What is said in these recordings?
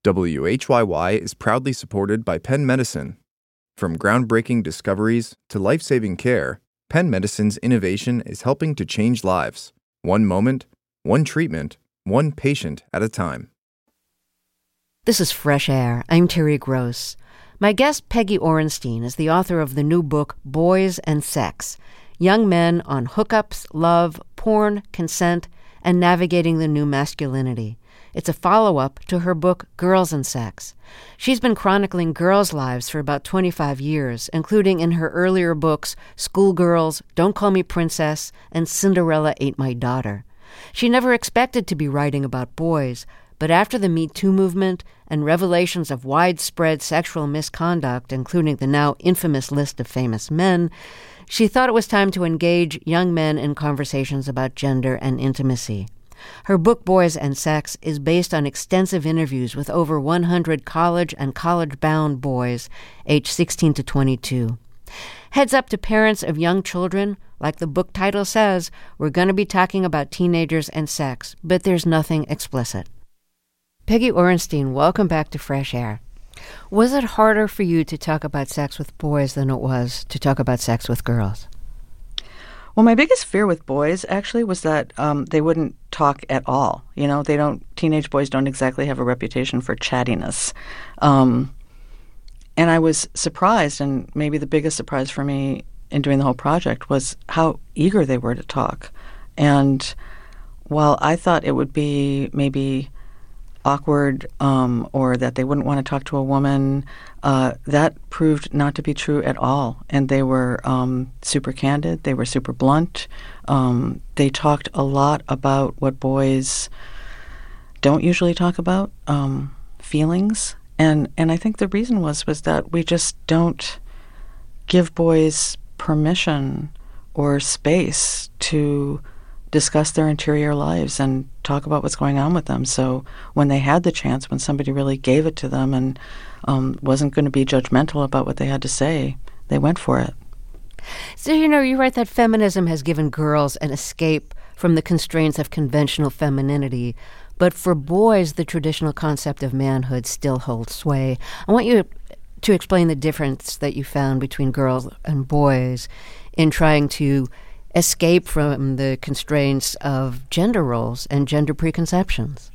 WHYY is proudly supported by Penn Medicine. From groundbreaking discoveries to life-saving care, Penn Medicine's innovation is helping to change lives, one moment, one treatment, one patient at a time. This is Fresh Air. I'm Terry Gross. My guest, Peggy Orenstein, is the author of the new book, Boys and Sex: Young Men on Hookups, Love, Porn, Consent, and Navigating the New Masculinity. It's a follow-up to her book, Girls and Sex. She's been chronicling girls' lives for about 25 years, including in her earlier books, Schoolgirls, Don't Call Me Princess, and Cinderella Ate My Daughter. She never expected to be writing about boys, but after the Me Too movement and revelations of widespread sexual misconduct, including the now infamous list of famous men, she thought it was time to engage young men in conversations about gender and intimacy. Her book, Boys and Sex, is based on extensive interviews with over 100 college and college-bound boys aged 16 to 22. Heads up to parents of young children, like the book title says, we're going to be talking about teenagers and sex, but there's nothing explicit. Peggy Orenstein, welcome back to Fresh Air. Was it harder for you to talk about sex with boys than it was to talk about sex with girls? Well, my biggest fear with boys actually was that they wouldn't talk at all. You know, teenage boys don't exactly have a reputation for chattiness. And I was surprised, and maybe the biggest surprise for me in doing the whole project was how eager they were to talk. And while I thought it would be maybe awkward or that they wouldn't want to talk to a woman, that proved not to be true at all. And they were super candid. They were super blunt. They talked a lot about what boys don't usually talk about, feelings. And I think the reason was that we just don't give boys permission or space to discuss their interior lives and talk about what's going on with them. So when they had the chance, when somebody really gave it to them and wasn't going to be judgmental about what they had to say, they went for it. So, you write that feminism has given girls an escape from the constraints of conventional femininity, but for boys, the traditional concept of manhood still holds sway. I want you to explain the difference that you found between girls and boys in trying to escape from the constraints of gender roles and gender preconceptions.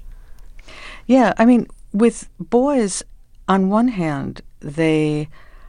Yeah, I mean, with boys, on one hand, they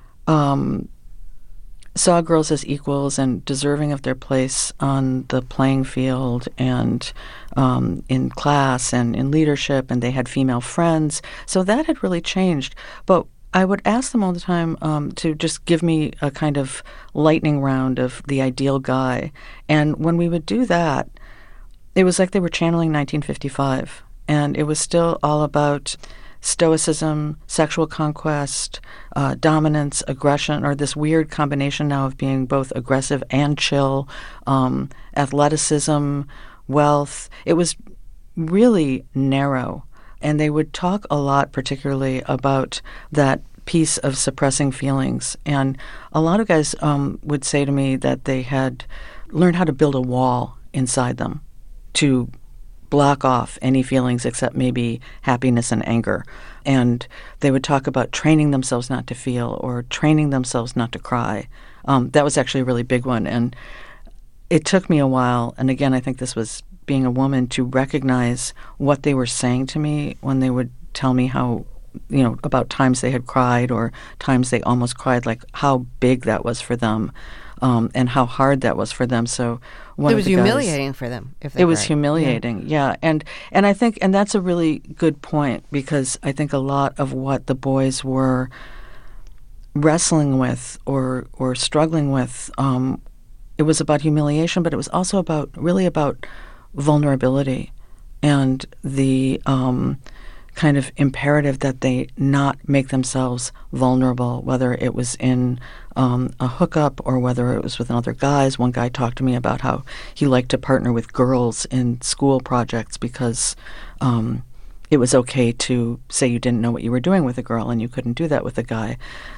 saw girls as equals and deserving of their place on the playing field and in class and in leadership, and they had female friends. So that had really changed. But I would ask them all the time to just give me a kind of lightning round of the ideal guy. And when we would do that, it was like they were channeling 1955. And it was still all about stoicism, sexual conquest, dominance, aggression, or this weird combination now of being both aggressive and chill, athleticism, wealth. It was really narrow. And they would talk a lot, particularly about that piece of suppressing feelings. And a lot of guys would say to me that they had learned how to build a wall inside them to block off any feelings except maybe happiness and anger. And they would talk about training themselves not to feel or training themselves not to cry. That was actually a really big one. And it took me a while, and again, I think this was being a woman, to recognize what they were saying to me when they would tell me how, about times they had cried or times they almost cried, like how big that was for them, and how hard that was for them. So it was humiliating for them. If they it was humiliating, yeah. And I think, and that's a really good point, because I think a lot of what the boys were wrestling with or struggling with, it was about humiliation, but it was also about vulnerability and the kind of imperative that they not make themselves vulnerable, whether it was in a hookup or whether it was with other guys. One guy talked to me about how he liked to partner with girls in school projects because it was okay to say you didn't know what you were doing with a girl and you couldn't do that with a guy.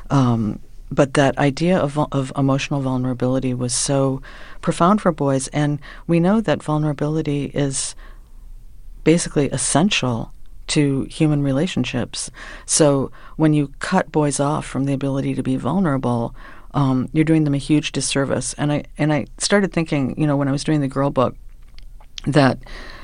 But that idea of emotional vulnerability was so profound for boys, and we know that vulnerability is basically essential to human relationships. So when you cut boys off from the ability to be vulnerable, you're doing them a huge disservice. And I started thinking, when I was doing the girl book, that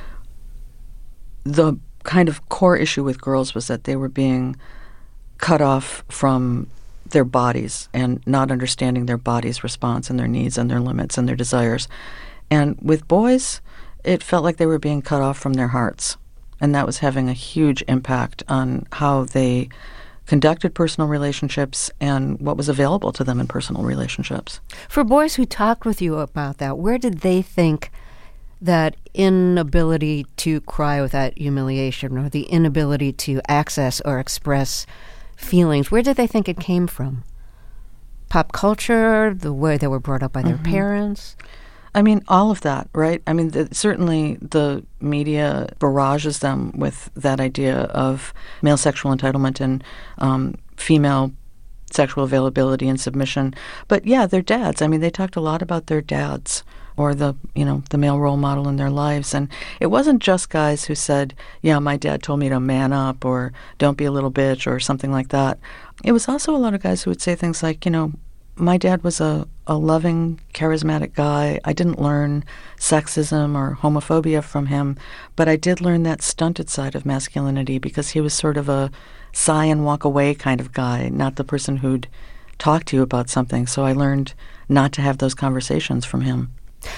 the kind of core issue with girls was that they were being cut off from their bodies and not understanding their body's response and their needs and their limits and their desires. And with boys, it felt like they were being cut off from their hearts. And that was having a huge impact on how they conducted personal relationships and what was available to them in personal relationships. For boys who talked with you about that, where did they think that inability to cry without humiliation or the inability to access or express feelings, where did they think it came from? Pop culture, the way they were brought up by their parents? I mean, all of that, right? I mean, certainly the media barrages them with that idea of male sexual entitlement and female sexual availability and submission. But yeah, their dads. I mean, they talked a lot about their dads or the male role model in their lives. And it wasn't just guys who said, yeah, my dad told me to man up or don't be a little bitch or something like that. It was also a lot of guys who would say things like, my dad was a loving, charismatic guy. I didn't learn sexism or homophobia from him, but I did learn that stunted side of masculinity because he was sort of a sigh and walk away kind of guy, not the person who'd talk to you about something. So I learned not to have those conversations from him.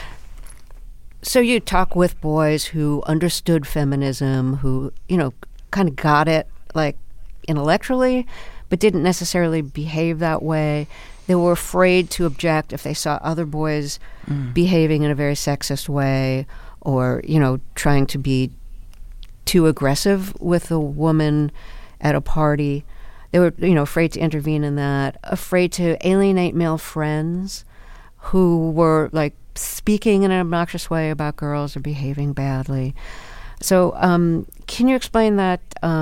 So you talk with boys who understood feminism, who, kind of got it, like, intellectually, but didn't necessarily behave that way. They were afraid to object if they saw other boys behaving in a very sexist way or, trying to be too aggressive with a woman at a party. They were, afraid to intervene in that, afraid to alienate male friends who were, like, speaking in an obnoxious way about girls or behaving badly. So can you explain that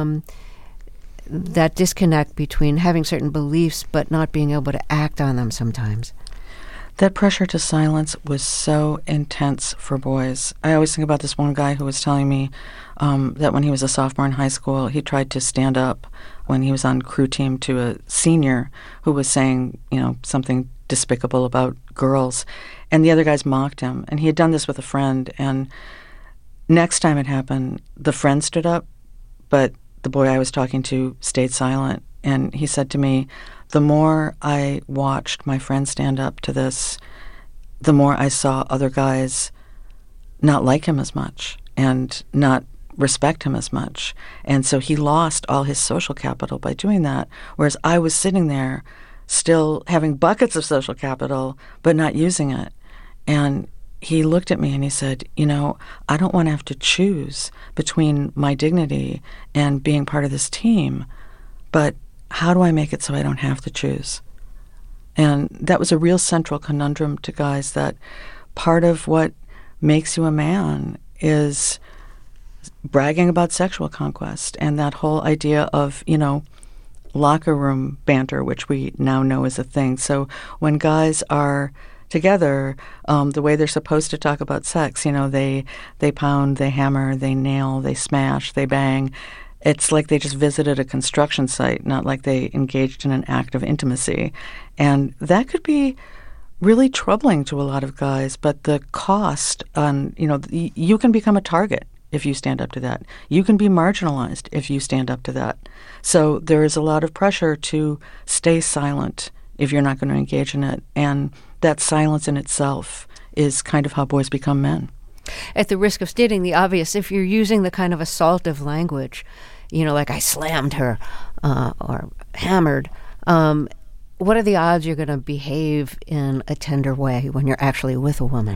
that disconnect between having certain beliefs but not being able to act on them sometimes? That pressure to silence was so intense for boys. I always think about this one guy who was telling me that when he was a sophomore in high school, he tried to stand up when he was on crew team to a senior who was saying, something despicable about girls. And the other guys mocked him. And he had done this with a friend. And next time it happened, the friend stood up, but the boy I was talking to stayed silent. And he said to me, the more I watched my friend stand up to this, the more I saw other guys not like him as much and not respect him as much. And so he lost all his social capital by doing that, whereas I was sitting there still having buckets of social capital but not using it. And he looked at me and he said, I don't want to have to choose between my dignity and being part of this team, but how do I make it so I don't have to choose? And that was a real central conundrum to guys, that part of what makes you a man is bragging about sexual conquest and that whole idea of, locker room banter, which we now know is a thing. So when guys are together, the way they're supposed to talk about sex, they pound, they hammer, they nail, they smash, they bang. It's like they just visited a construction site, not like they engaged in an act of intimacy. And that could be really troubling to a lot of guys, but the cost on, you can become a target if you stand up to that. You can be marginalized if you stand up to that. So there is a lot of pressure to stay silent if you're not going to engage in it. And that silence in itself is kind of how boys become men. At the risk of stating the obvious, if you're using the kind of assaultive language, like I slammed her or hammered, what are the odds you're going to behave in a tender way when you're actually with a woman?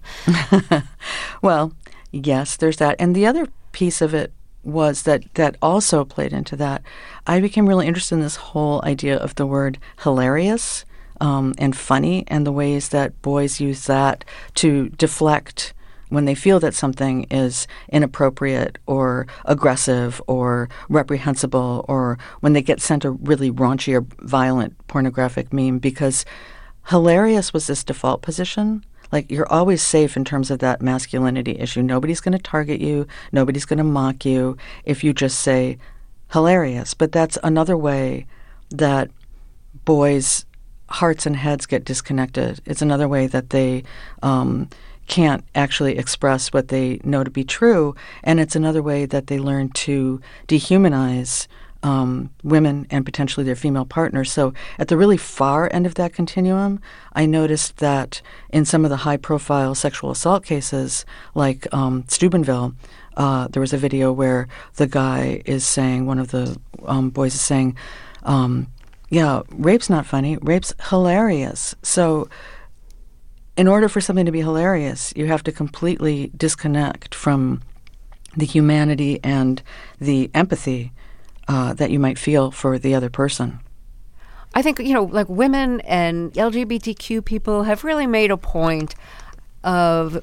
Well, yes, there's that. And the other piece of it was that also played into that. I became really interested in this whole idea of the word hilarious and funny, and the ways that boys use that to deflect when they feel that something is inappropriate or aggressive or reprehensible, or when they get sent a really raunchy or violent pornographic meme, because hilarious was this default position. Like, you're always safe in terms of that masculinity issue. Nobody's going to target you. Nobody's going to mock you if you just say hilarious. But that's another way that boys' hearts and heads get disconnected. It's another way that they can't actually express what they know to be true. And it's another way that they learn to dehumanize women and potentially their female partners. So at the really far end of that continuum, I noticed that in some of the high-profile sexual assault cases, like Steubenville, there was a video where the guy is saying, one of the boys is saying, yeah, rape's not funny, rape's hilarious. So in order for something to be hilarious, you have to completely disconnect from the humanity and the empathy that you might feel for the other person. I think, like women and LGBTQ people have really made a point of,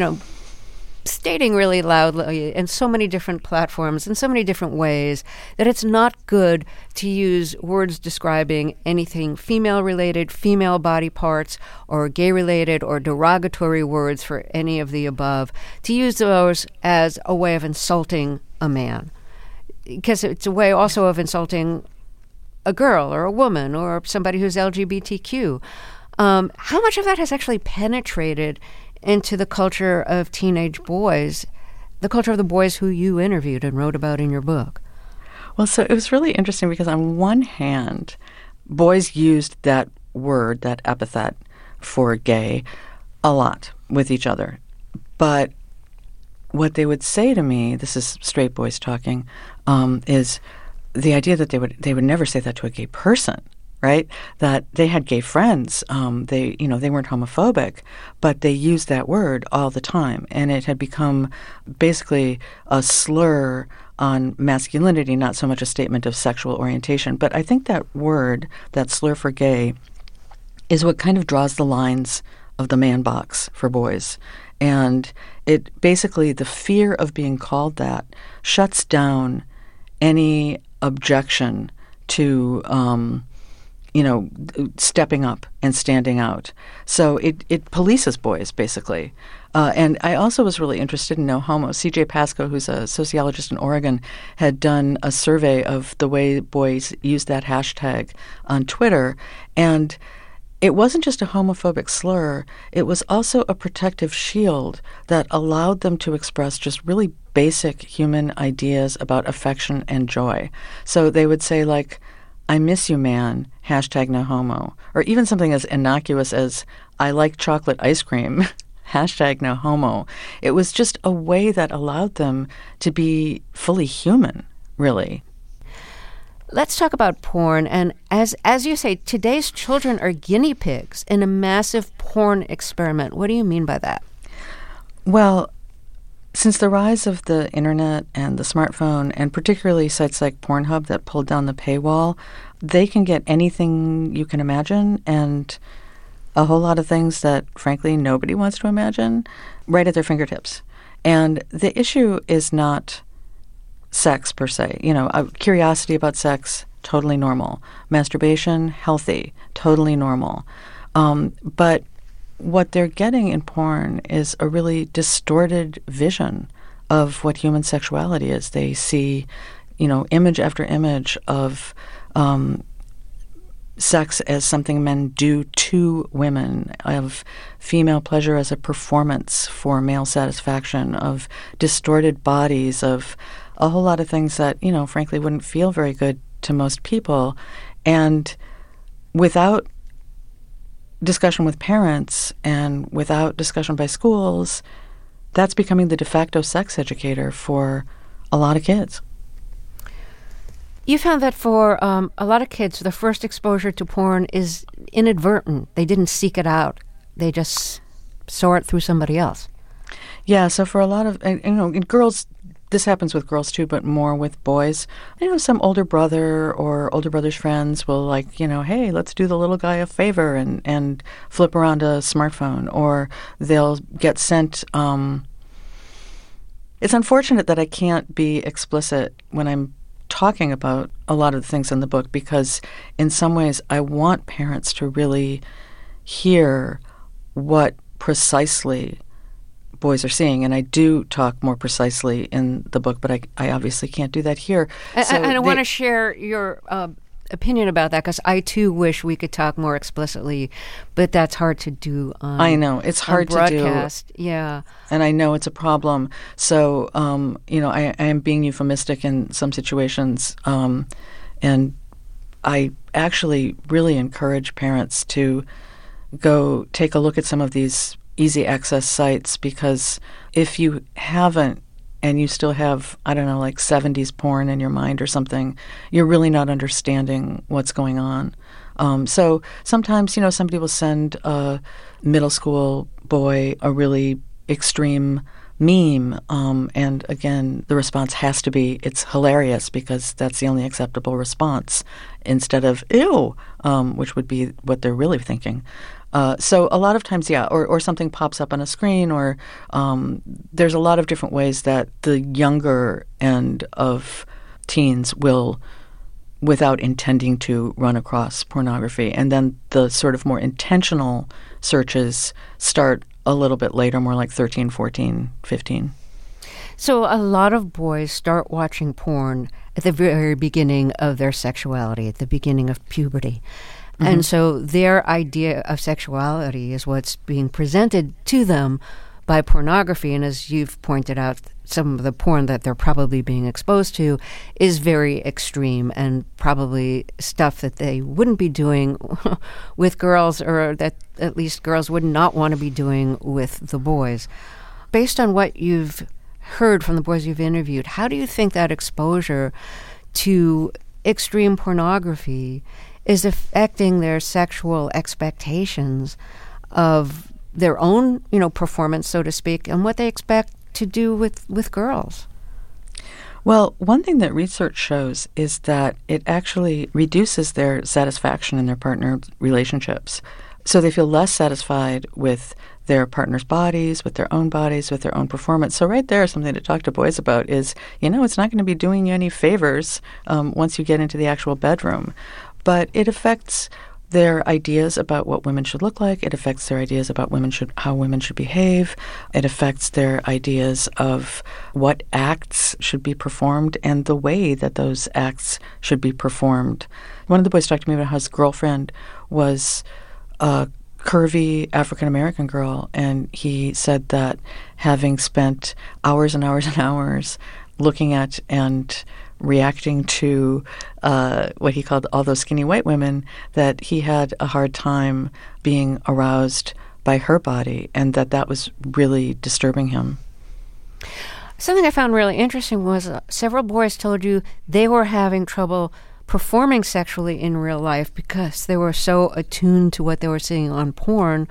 stating really loudly in so many different platforms, in so many different ways, that it's not good to use words describing anything female-related, female body parts, or gay-related, or derogatory words for any of the above, to use those as a way of insulting a man. Because it's a way also of insulting a girl or a woman or somebody who's LGBTQ. How much of that has actually penetrated into the culture of teenage boys, the culture of the boys who you interviewed and wrote about in your book? Well, so it was really interesting because on one hand, boys used that word, that epithet for gay, a lot with each other. But what they would say to me, this is straight boys talking, is the idea that they would never say that to a gay person, right? That they had gay friends. They weren't homophobic, but they used that word all the time, and it had become basically a slur on masculinity, not so much a statement of sexual orientation. But I think that word, that slur for gay, is what kind of draws the lines of the man box for boys. And it basically, the fear of being called that shuts down any objection to, stepping up and standing out. So it polices boys, basically. And I also was really interested in No Homo. C.J. Pascoe, who's a sociologist in Oregon, had done a survey of the way boys use that hashtag on Twitter. And it wasn't just a homophobic slur. It was also a protective shield that allowed them to express just really basic human ideas about affection and joy. So they would say, like, I miss you, man, hashtag no homo. Or even something as innocuous as, I like chocolate ice cream, hashtag no homo. It was just a way that allowed them to be fully human, really. Let's talk about porn. And as you say, today's children are guinea pigs in a massive porn experiment. What do you mean by that? Well, since the rise of the internet and the smartphone, and particularly sites like Pornhub that pulled down the paywall, they can get anything you can imagine and a whole lot of things that, frankly, nobody wants to imagine right at their fingertips. And the issue is not sex per se. Curiosity about sex, totally normal. Masturbation, healthy, totally normal. But what they're getting in porn is a really distorted vision of what human sexuality is. They see, image after image of sex as something men do to women, of female pleasure as a performance for male satisfaction, of distorted bodies, of a whole lot of things that, frankly, wouldn't feel very good to most people. And without discussion with parents and without discussion by schools, that's becoming the de facto sex educator for a lot of kids. You found that for a lot of kids, the first exposure to porn is inadvertent. They didn't seek it out. They just saw it through somebody else. Yeah, so for a lot of, girls, this happens with girls too, but more with boys. Some older brother or older brother's friends will hey, let's do the little guy a favor and flip around a smartphone. Or they'll get sent, it's unfortunate that I can't be explicit when I'm talking about a lot of the things in the book, because in some ways I want parents to really hear what precisely boys are seeing. And I do talk more precisely in the book, but I obviously can't do that here. And I want to share your opinion about that, because I too wish we could talk more explicitly, but that's hard to do on I know. It's hard to broadcast. Yeah. And I know it's a problem. So, I am being euphemistic in some situations. And I actually really encourage parents to go take a look at some of these easy access sites, because if you haven't and you still have, I don't know, like 70s porn in your mind or something, you're really not understanding what's going on. So sometimes, somebody will send a middle school boy a really extreme meme, and again, the response has to be, it's hilarious, because that's the only acceptable response, instead of, ew, which would be what they're really thinking. So a lot of times, or something pops up on a screen, or there's a lot of different ways that the younger end of teens will, without intending to, run across pornography. And then the sort of more intentional searches start a little bit later, more like 13, 14, 15. So a lot of boys start watching porn at the very beginning of their sexuality, at the beginning of puberty. Mm-hmm. And so their idea of sexuality is what's being presented to them by pornography. And as you've pointed out, some of the porn that they're probably being exposed to is very extreme, and probably stuff that they wouldn't be doing with girls, or that at least girls would not want to be doing with the boys. Based on what you've heard from the boys you've interviewed, how do you think that exposure to extreme pornography is affecting their sexual expectations of their own, performance, so to speak, and what they expect to do with girls? Well, one thing that research shows is that it actually reduces their satisfaction in their partner relationships. So they feel less satisfied with their partner's bodies, with their own bodies, with their own performance. So right there, something to talk to boys about is, it's not going to be doing you any favors once you get into the actual bedroom. But it affects their ideas about what women should look like. It affects their ideas about how women should behave. It affects their ideas of what acts should be performed and the way that those acts should be performed. One of the boys talked to me about how his girlfriend was a curvy African-American girl, and he said that having spent hours and hours and hours looking at and reacting to what he called all those skinny white women, that he had a hard time being aroused by her body, and that was really disturbing him. Something I found really interesting was several boys told you they were having trouble performing sexually in real life because they were so attuned to what they were seeing on porn,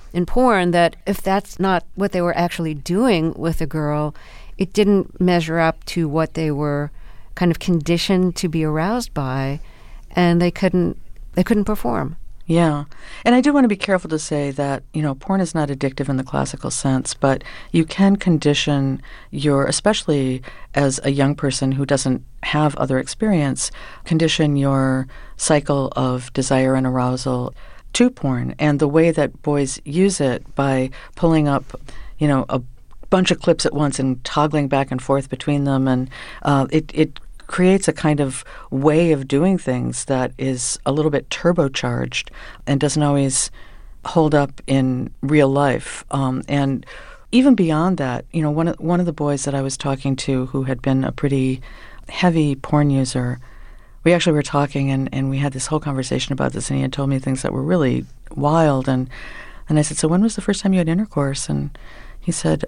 that if that's not what they were actually doing with a girl, it didn't measure up to what they were kind of conditioned to be aroused by, and they couldn't perform. Yeah. And I do want to be careful to say that, porn is not addictive in the classical sense, but you can condition especially as a young person who doesn't have other experience, condition your cycle of desire and arousal to porn. And the way that boys use it by pulling up, a bunch of clips at once and toggling back and forth between them, and it creates a kind of way of doing things that is a little bit turbocharged and doesn't always hold up in real life. And even beyond that, one of the boys that I was talking to, who had been a pretty heavy porn user, we actually were talking and we had this whole conversation about this, and he had told me things that were really wild. And I said, so when was the first time you had intercourse? And he said,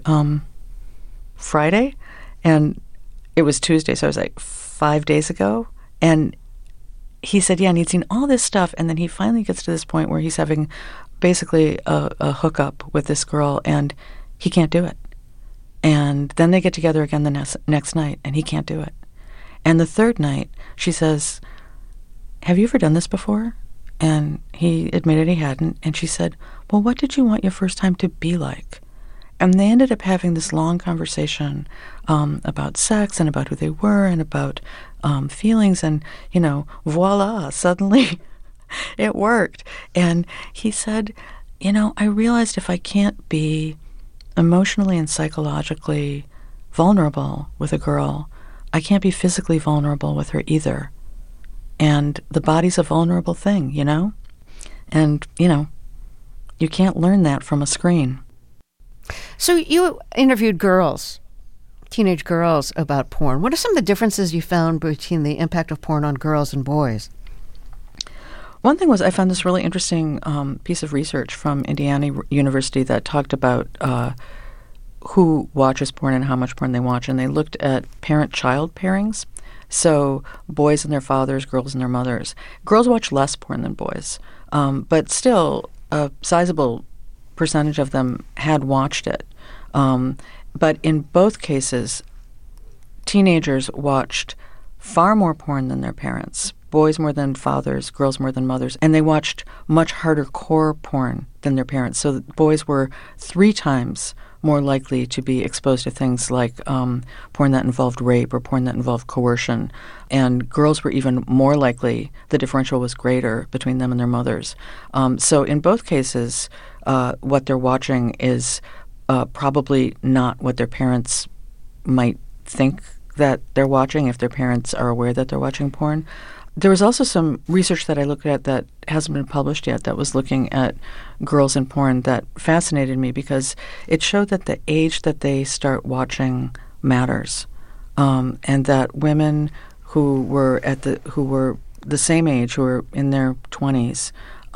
Friday. And it was Tuesday, so I was like, 5 days ago. And he said, yeah, and he'd seen all this stuff, and then he finally gets to this point where he's having basically a hookup with this girl, and he can't do it. And then they get together again the next night, and he can't do it. And the third night, she says, have you ever done this before? And he admitted he hadn't. And she said, well, what did you want your first time to be like? And they ended up having this long conversation about sex and about who they were and about feelings. And, voila, suddenly it worked. And he said, I realized if I can't be emotionally and psychologically vulnerable with a girl, I can't be physically vulnerable with her either. And the body's a vulnerable thing, And, you can't learn that from a screen. So you interviewed girls, teenage girls, about porn. What are some of the differences you found between the impact of porn on girls and boys? One thing was I found this really interesting piece of research from Indiana University that talked about who watches porn and how much porn they watch. And they looked at parent-child pairings. So boys and their fathers, girls and their mothers. Girls watch less porn than boys. But still, a sizable percentage of them had watched it. But in both cases, teenagers watched far more porn than their parents. Boys more than fathers, girls more than mothers. And they watched much harder core porn than their parents. So boys were 3 times more likely to be exposed to things like porn that involved rape or porn that involved coercion. And girls were even more likely, the differential was greater between them and their mothers. So in both cases, what they're watching is probably not what their parents might think that they're watching if their parents are aware that they're watching porn. There was also some research that I looked at that hasn't been published yet that was looking at girls in porn that fascinated me because it showed that the age that they start watching matters, and that women who were the same age, who were in their 20s,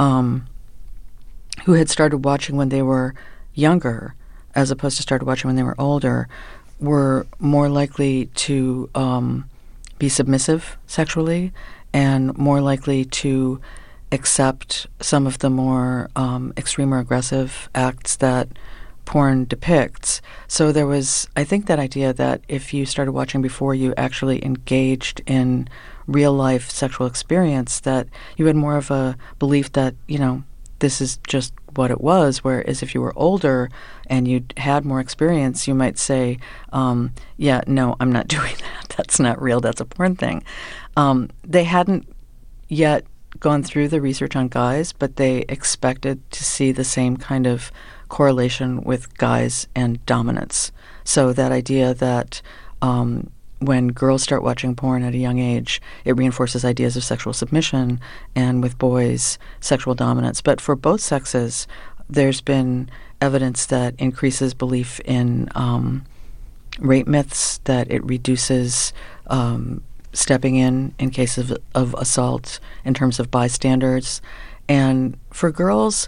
who had started watching when they were younger, as opposed to started watching when they were older, were more likely to be submissive sexually and more likely to accept some of the more extreme or aggressive acts that porn depicts. So there was, I think, that idea that if you started watching before you actually engaged in real-life sexual experience, that you had more of a belief that, this is just what it was, whereas if you were older and you'd had more experience, you might say, yeah, no, I'm not doing that. That's not real. That's a porn thing. They hadn't yet gone through the research on guys, but they expected to see the same kind of correlation with guys and dominance. So that idea that when girls start watching porn at a young age, it reinforces ideas of sexual submission, and with boys, sexual dominance. But for both sexes, there's been evidence that increases belief in rape myths, that it reduces stepping in cases of assault in terms of bystanders. And for girls,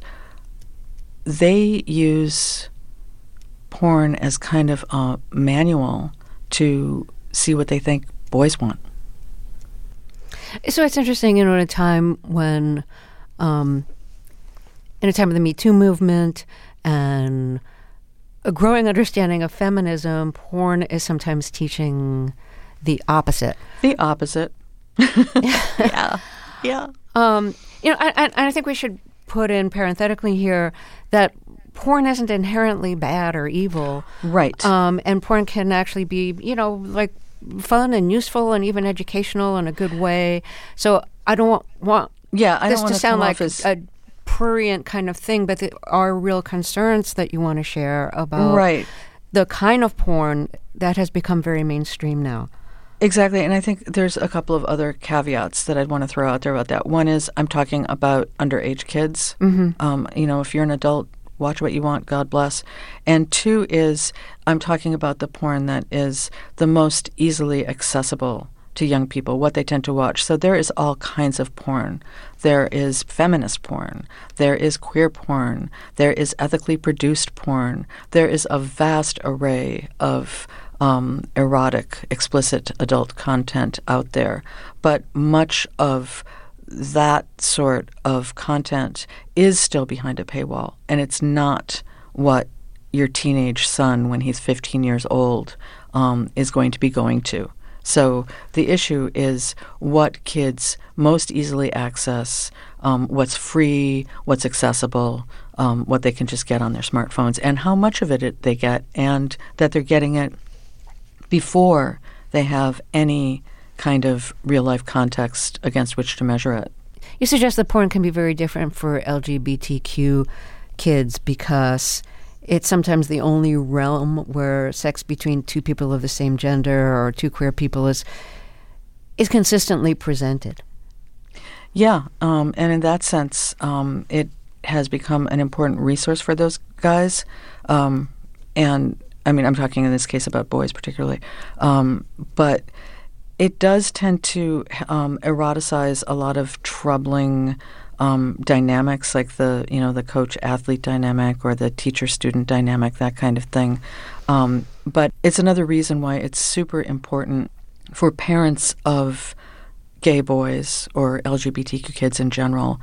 they use porn as kind of a manual to see what they think boys want. So it's interesting, in a time when, in a time of the Me Too movement and a growing understanding of feminism, porn is sometimes teaching the opposite. The opposite. Yeah. Yeah. I think we should put in parenthetically here that porn isn't inherently bad or evil. Right. And porn can actually be, like fun and useful and even educational in a good way. So I don't want this to sound like a prurient kind of thing, but there are real concerns that you want to share about the kind of porn that has become very mainstream now. Exactly, and I think there's a couple of other caveats that I'd want to throw out there about that. One is I'm talking about underage kids. Mm-hmm. If you're an adult, watch what you want, God bless. And 2 is I'm talking about the porn that is the most easily accessible to young people, what they tend to watch. So there is all kinds of porn. There is feminist porn. There is queer porn. There is ethically produced porn. There is a vast array of erotic, explicit adult content out there. But much of that sort of content is still behind a paywall, and it's not what your teenage son, when he's 15 years old, is going to be going to. So the issue is what kids most easily access, what's free, what's accessible, what they can just get on their smartphones, and how much of it they get, and that they're getting it before they have any kind of real-life context against which to measure it. You suggest that porn can be very different for LGBTQ kids because it's sometimes the only realm where sex between two people of the same gender or two queer people is consistently presented. Yeah, and in that sense, it has become an important resource for those guys. And I mean, I'm talking in this case about boys particularly. But it does tend to eroticize a lot of troubling dynamics, like the coach-athlete dynamic or the teacher-student dynamic, that kind of thing. But it's another reason why it's super important for parents of gay boys or LGBTQ kids in general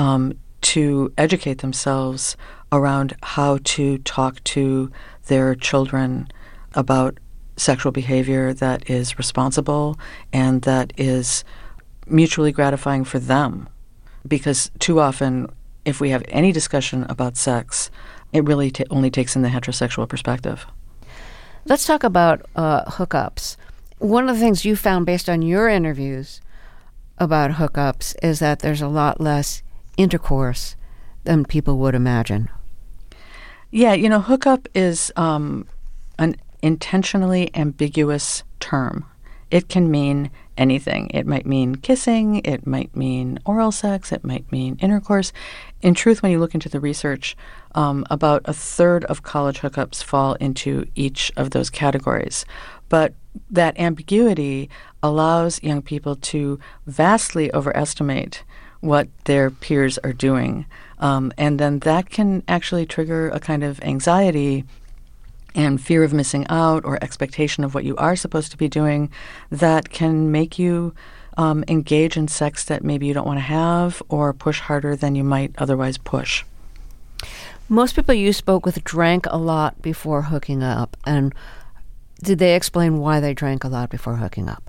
to educate themselves around how to talk to their children about sexual behavior that is responsible and that is mutually gratifying for them. Because too often, if we have any discussion about sex, it really only takes in the heterosexual perspective. Let's talk about hookups. One of the things you found based on your interviews about hookups is that there's a lot less intercourse than people would imagine. Yeah, hookup is an intentionally ambiguous term. It can mean anything. It might mean kissing, it might mean oral sex, it might mean intercourse. In truth, when you look into the research, about a third of college hookups fall into each of those categories. But that ambiguity allows young people to vastly overestimate what their peers are doing. And then that can actually trigger a kind of anxiety and fear of missing out or expectation of what you are supposed to be doing that can make you engage in sex that maybe you don't want to have or push harder than you might otherwise push. Most people you spoke with drank a lot before hooking up. And did they explain why they drank a lot before hooking up?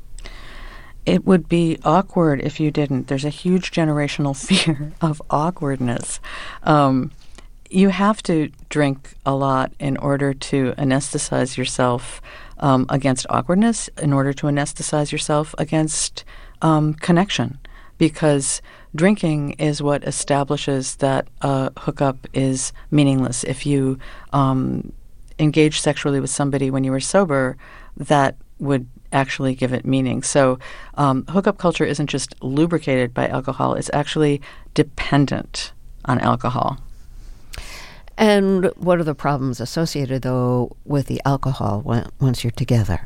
It would be awkward if you didn't. There's a huge generational fear of awkwardness. You have to drink a lot in order to anesthetize yourself against awkwardness, in order to anesthetize yourself against connection, because drinking is what establishes that a hookup is meaningless. If you engage sexually with somebody when you were sober, that would actually give it meaning. So hookup culture isn't just lubricated by alcohol, it's actually dependent on alcohol. And what are the problems associated, though, with the alcohol once you're together?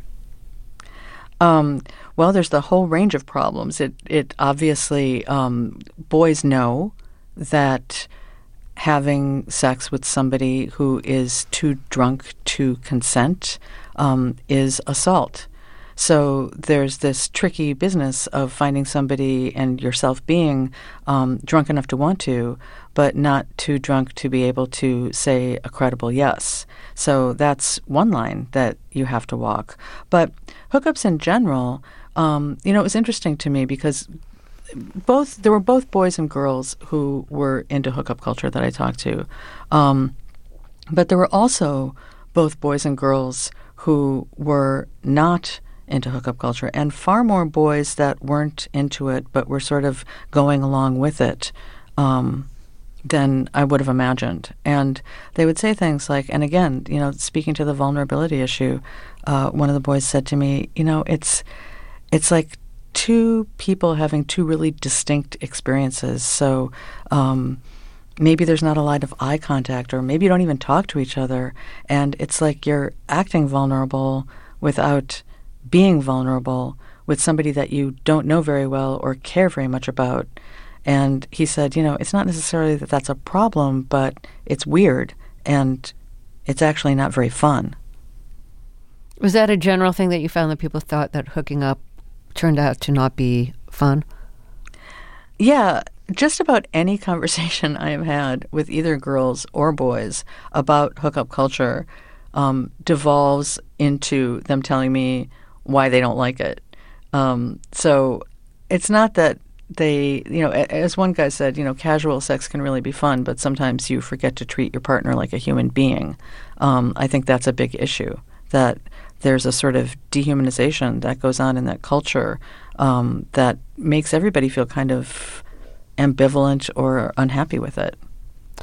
Well, there's the whole range of problems. It obviously, boys know that having sex with somebody who is too drunk to consent is assault. So there's this tricky business of finding somebody and yourself being drunk enough to want to, but not too drunk to be able to say a credible yes. So that's one line that you have to walk. But hookups in general, it was interesting to me because there were both boys and girls who were into hookup culture that I talked to. But there were also both boys and girls who were not into hookup culture, and far more boys that weren't into it but were sort of going along with it than I would have imagined. And they would say things like, and again, speaking to the vulnerability issue, one of the boys said to me, it's like two people having two really distinct experiences. So maybe there's not a lot of eye contact, or maybe you don't even talk to each other, and it's like you're acting vulnerable without being vulnerable with somebody that you don't know very well or care very much about. And he said, it's not necessarily that that's a problem, but it's weird, and it's actually not very fun. Was that a general thing that you found, that people thought that hooking up turned out to not be fun? Yeah, just about any conversation I have had with either girls or boys about hookup culture devolves into them telling me why they don't like it. So it's not that they, as one guy said, casual sex can really be fun, but sometimes you forget to treat your partner like a human being. I think that's a big issue, that there's a sort of dehumanization that goes on in that culture that makes everybody feel kind of ambivalent or unhappy with it.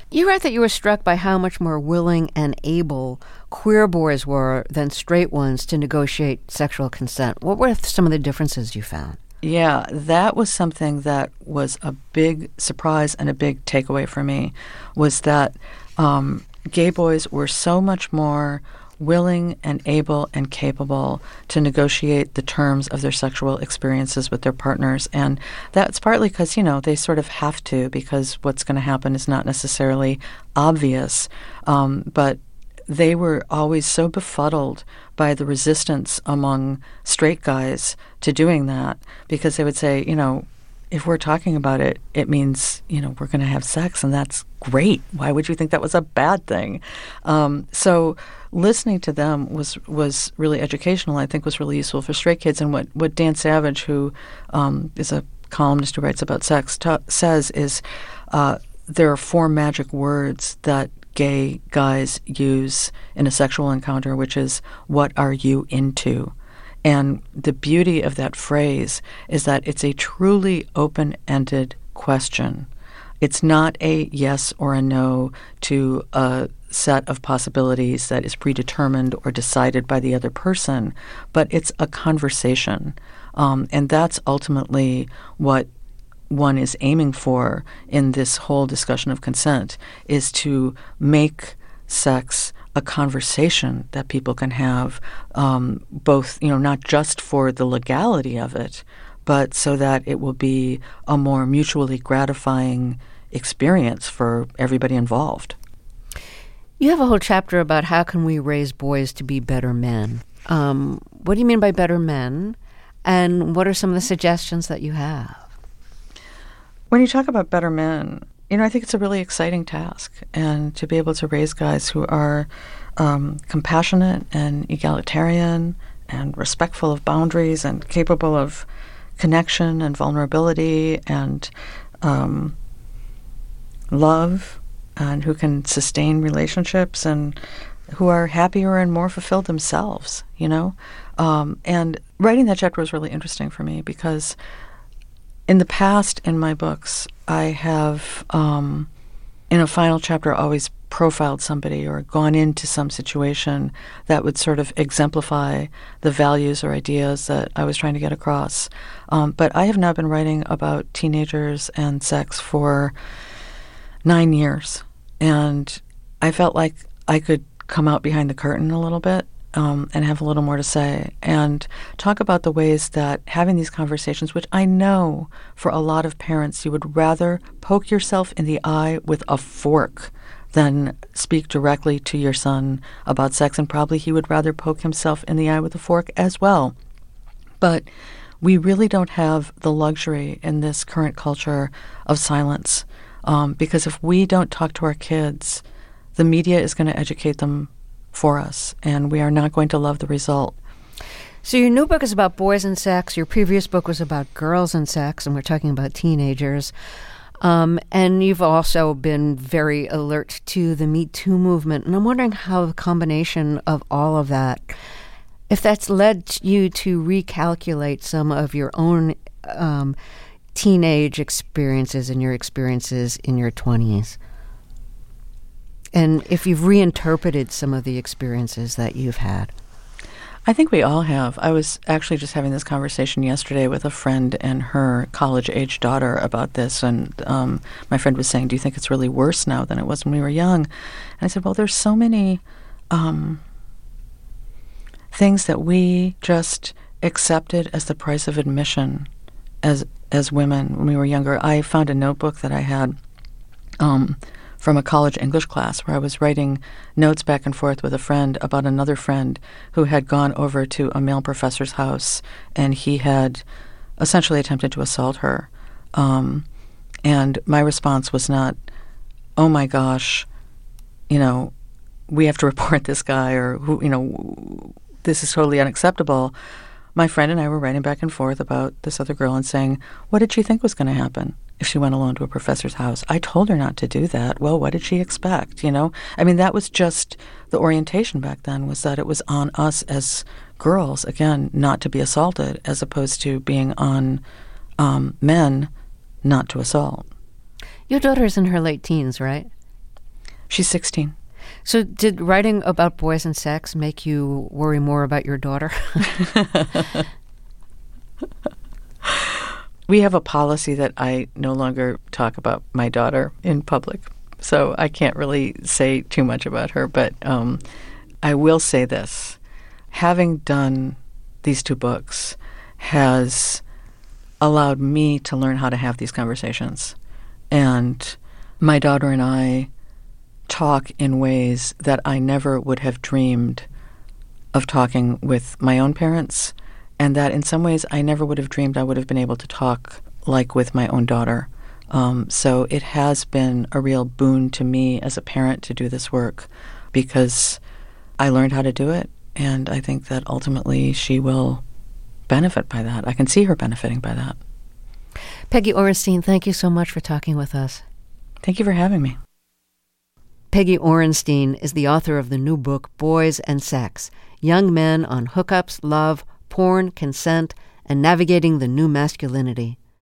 You write that you were struck by how much more willing and able queer boys were than straight ones to negotiate sexual consent. What were some of the differences you found? Yeah, that was something that was a big surprise and a big takeaway for me, was that gay boys were so much more willing and able and capable to negotiate the terms of their sexual experiences with their partners. And that's partly because, they sort of have to, because what's going to happen is not necessarily obvious. But they were always so befuddled by the resistance among straight guys to doing that, because they would say, if we're talking about it, it means, we're going to have sex, and that's great. Why would you think that was a bad thing? So listening to them was really educational, I think was really useful for straight kids. And what Dan Savage, who is a columnist who writes about sex, says is there are 4 magic words that gay guys use in a sexual encounter, which is, what are you into? And the beauty of that phrase is that it's a truly open-ended question. It's not a yes or a no to a set of possibilities that is predetermined or decided by the other person, but it's a conversation. And that's ultimately what one is aiming for in this whole discussion of consent, is to make sex a conversation that people can have, both, not just for the legality of it, but so that it will be a more mutually gratifying experience for everybody involved. You have a whole chapter about how can we raise boys to be better men. What do you mean by better men? And what are some of the suggestions that you have? When you talk about better men, I think it's a really exciting task, and to be able to raise guys who are compassionate and egalitarian and respectful of boundaries and capable of connection and vulnerability and love, and who can sustain relationships and who are happier and more fulfilled themselves, And writing that chapter was really interesting for me, because in the past, in my books, I have, in a final chapter, always profiled somebody or gone into some situation that would sort of exemplify the values or ideas that I was trying to get across. But I have now been writing about teenagers and sex for 9 years, and I felt like I could come out behind the curtain a little bit and have a little more to say, and talk about the ways that having these conversations, which I know for a lot of parents, you would rather poke yourself in the eye with a fork than speak directly to your son about sex, and probably he would rather poke himself in the eye with a fork as well. But we really don't have the luxury in this current culture of silence, because if we don't talk to our kids, the media is going to educate them for us, and we are not going to love the result. So your new book is about boys and sex. Your previous book was about girls and sex, and we're talking about teenagers. And you've also been very alert to the Me Too movement. And I'm wondering how the combination of all of that, if that's led you to recalculate some of your own teenage experiences and your experiences in your 20s. And if you've reinterpreted some of the experiences that you've had. I think we all have. I was actually just having this conversation yesterday with a friend and her college-age daughter about this, and my friend was saying, do you think it's really worse now than it was when we were young? And I said, well, there's so many things that we just accepted as the price of admission as women when we were younger. I found a notebook that I had from a college English class where I was writing notes back and forth with a friend about another friend who had gone over to a male professor's house, and he had essentially attempted to assault her. And my response was not, oh my gosh, we have to report this guy, or this is totally unacceptable. My friend and I were writing back and forth about this other girl and saying, what did she think was going to happen if she went alone to a professor's house? I told her not to do that. Well, what did she expect, I mean, that was just the orientation back then, was that it was on us as girls, again, not to be assaulted, as opposed to being on men not to assault. Your daughter's in her late teens, right? She's 16. So did writing about boys and sex make you worry more about your daughter? We have a policy that I no longer talk about my daughter in public, so I can't really say too much about her, but I will say this. Having done these 2 books has allowed me to learn how to have these conversations. And my daughter and I talk in ways that I never would have dreamed of talking with my own parents, and that in some ways I never would have dreamed I would have been able to talk like with my own daughter. So it has been a real boon to me as a parent to do this work because I learned how to do it, and I think that ultimately she will benefit by that. I can see her benefiting by that. Peggy Orenstein, thank you so much for talking with us. Thank you for having me. Peggy Orenstein is the author of the new book, Boys and Sex, Young Men on Hookups, Love, Porn, Consent, and Navigating the New Masculinity.